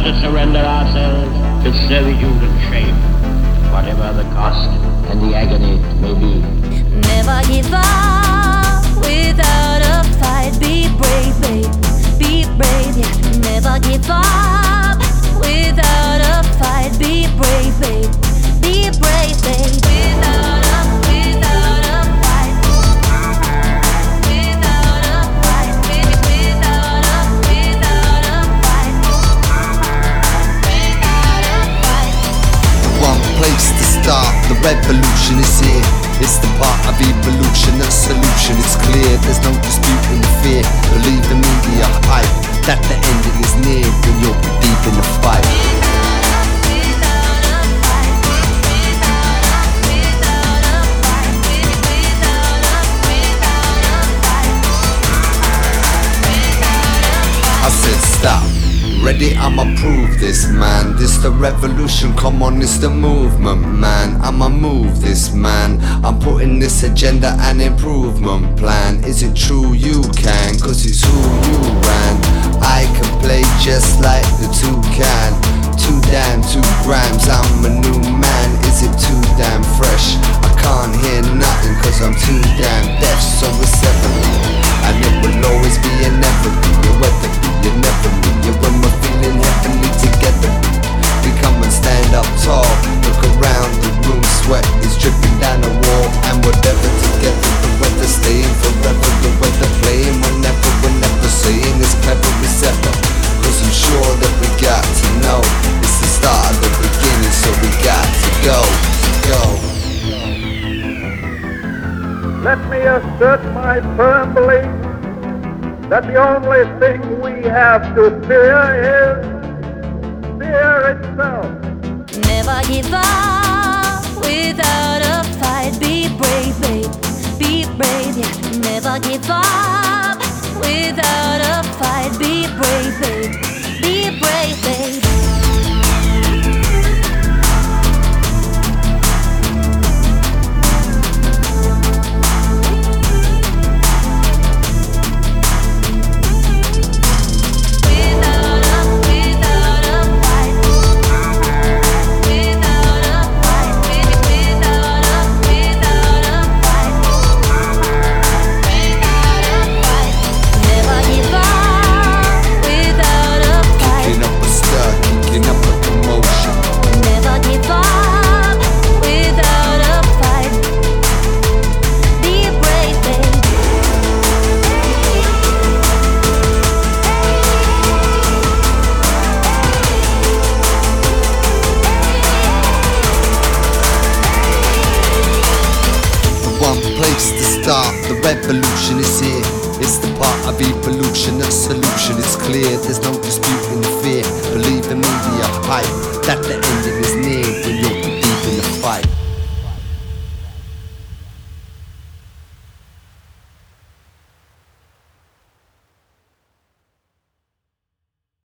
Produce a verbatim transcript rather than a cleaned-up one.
to surrender ourselves to servitude and shame, whatever the cost and the agony may be. Never give up without a fight. Be brave, babe. Be brave, yeah. Never give up without a fight. Be brave, babe. Be brave, babe. Without a, without a fight. Without a fight. Without a, without a fight. Without a fight. One place to start, the revolution is here. It's the part of evolution, the solution is clear. There's no disputing the fear. Believe the media hype that the ending is near, and you'll be deep in the fight. I said stop. Ready, I'ma prove this, man. This the revolution, come on, it's the movement, man. I'ma move this, man. I'm putting this agenda and improvement plan. Is it true you can? Cause it's who you ran. I can play just like the two can. Two damn, two grams, I'm a new man. Is it too damn fresh? I can't hear nothing cause I'm too damn deaf. So it's heavenly, and it will always be inevitable. You're weather, you're never me. You're when we're feeling heavenly together. We come and stand up tall. Look around the room, sweat is dripping down the wall. And whatever together, the weather staying forever. The weather playing whenever, whenever saying it's clever as ever. Cause I'm sure that we got to know it's the start of the beginning, so we got to go, go. Let me assert my firm belief that the only thing we have to fear is fear itself. Never give up without a fight. Be brave, babe. Be brave, yeah. Never give up without a fight. Be brave, babe. Be brave, babe. One place to start, the revolution is here. It's the part of evolution, the solution is clear. There's no disputing the fear. Believe the media hype that the ending is near, and you'll be deep in the fight.